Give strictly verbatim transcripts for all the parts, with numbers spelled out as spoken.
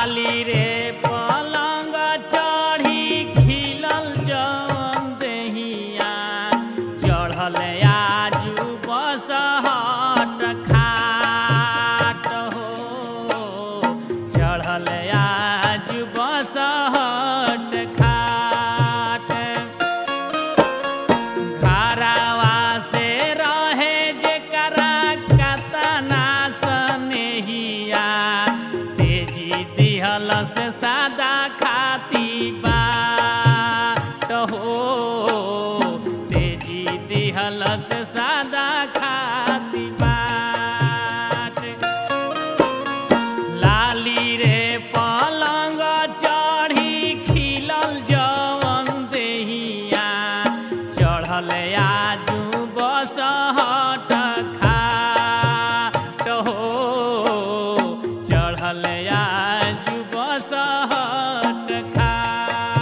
लाली रे पलंग चढ़ी खिलल जवन देहिया चढ़ल आजू बसहट खाट हो चढ़ल आजू बसहट खाट घरवा से रहे जेकरा कतना सनेहिया तेजी दिहल से सादा खाती बाट हो तेजी दिहल से सादा खाती बाट लाली रे पलंग चढ़ी खिलल जवन देहिया चढ़ल आजू बसहट खाट हो चढ़ल आजू बसहट खाट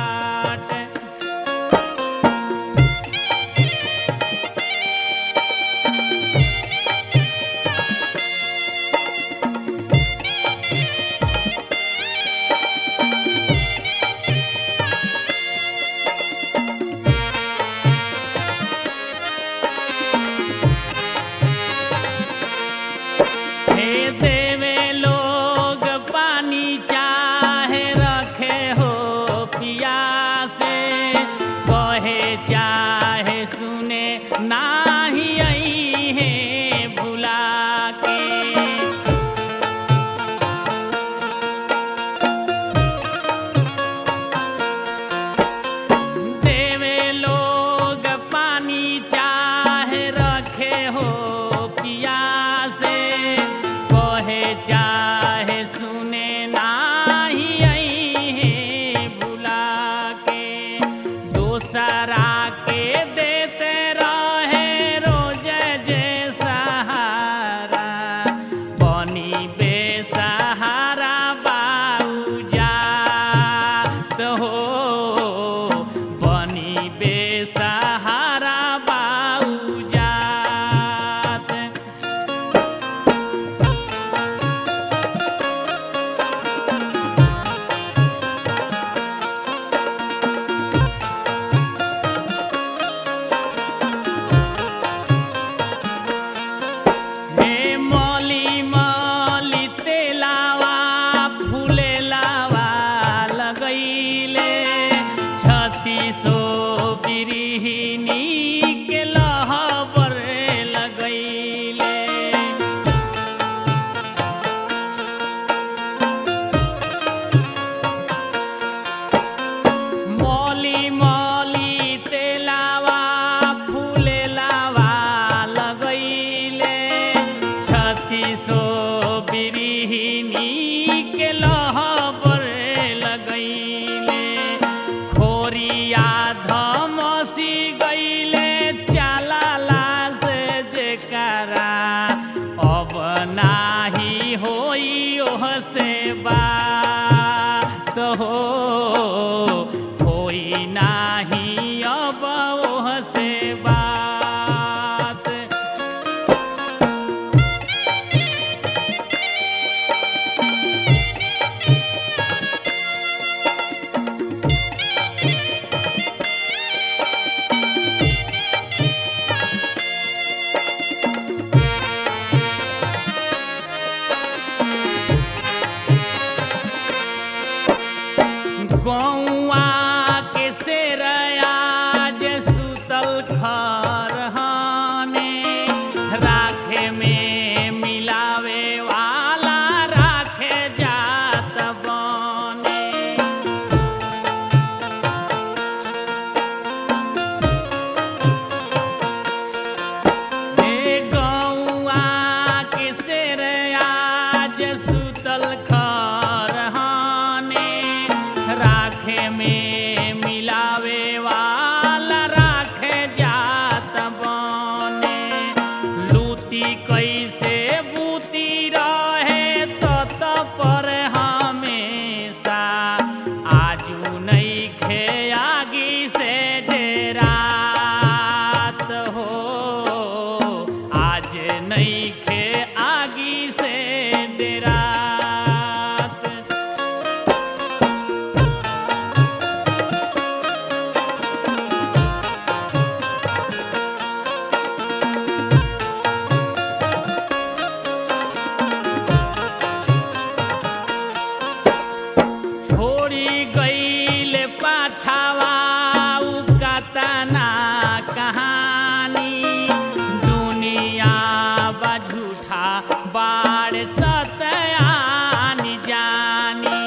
छोड़ी गईल पाछावा उ कतना कहानी दुनिया बा झूठा बाड़ सतयानी जानी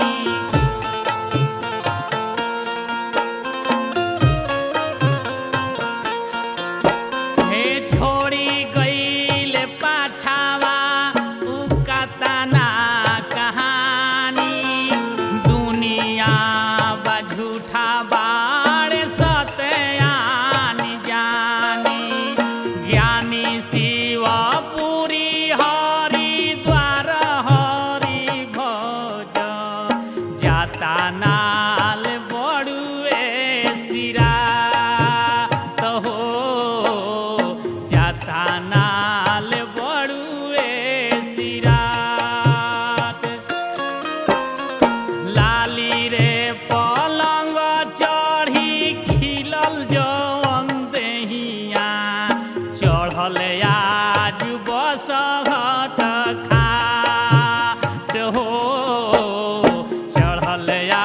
हे छोड़ी गईल पाछावा उ कतना कहानी दुनिया बा झूठा बाड़ सतयानी जानी ज्ञानी शिवपुरी हरिद्वार हरि भज जाता नाल बड़ुए सिरा तो हो जाता नाल बड़ुए सिरा लाली रे पलंग चढ़ी खिलल जवन देहिया चढ़ल आज बस घट खाट हो चढ़ल